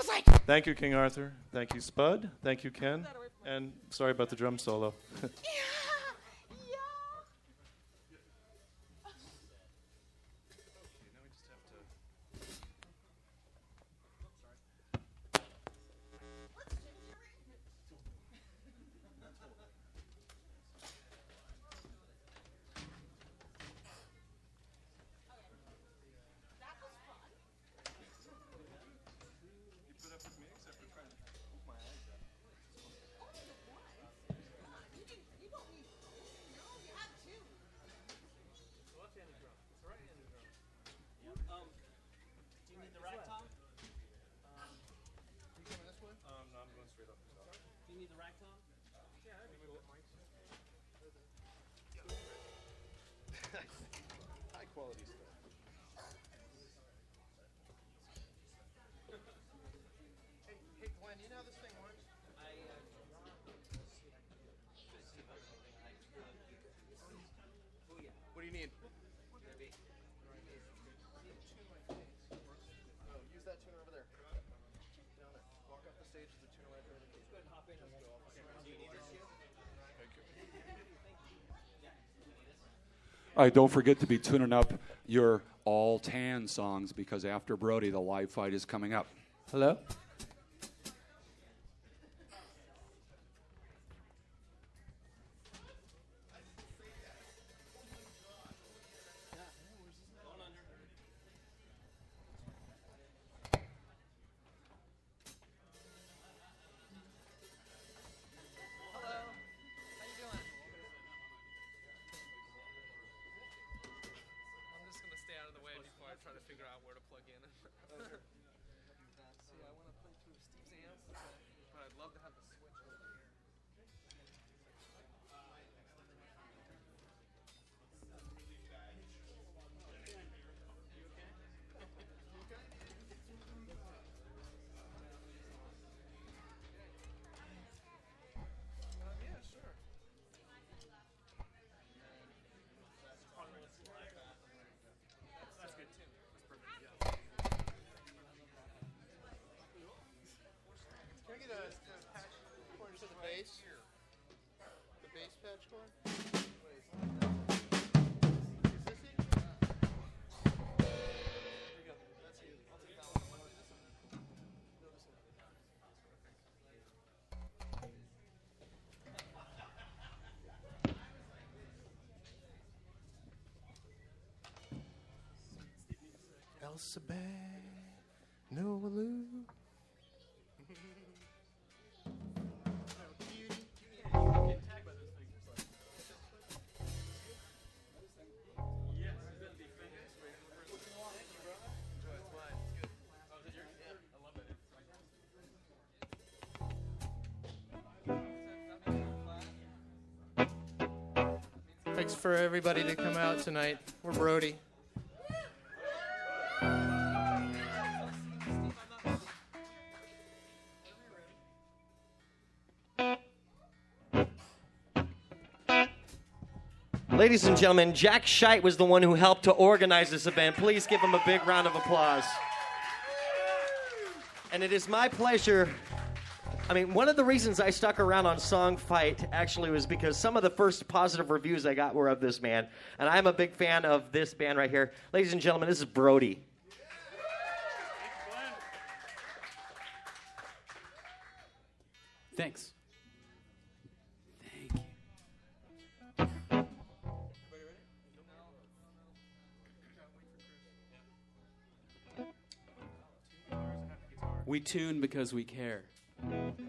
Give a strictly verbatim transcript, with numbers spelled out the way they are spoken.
music. Thank you, King Arthur. Thank you, Spud. Thank you, Ken. And sorry about the drum solo. Yeah. High quality stuff. Hey, hey, Glenn, you know how this thing works? I, uh, what do you need? Oh, use that tuner over there. Down there. Walk off the stage with the tuner right there. Just go ahead and hop in and we'll go off. Do you need this? Thank you. All right, don't forget to be tuning up your all tan songs because after Brody, the live fight is coming up. Hello? Trying to figure out where to plug in. See, I want to play through Steve's amps, but I'd love to have the switch over here. Yeah, sure. That's good too. That's perfect. Yeah. Can I get a, a patch cord to the bass? The bass patch cord? Is this it? Here you go. That's you. I'll take that one. Want to do this one? No, this one. Elsa Bay, Noah Lou. Thanks for everybody to come out tonight. We're Brody. Ladies and gentlemen, Jack Scheit was the one who helped to organize this event. Please give him a big round of applause. And it is my pleasure. I mean, one of the reasons I stuck around on Song Fight actually was because some of the first positive reviews I got were of this man. And I'm a big fan of this band right here. Ladies and gentlemen, this is Brody. Thanks. We tune because we care.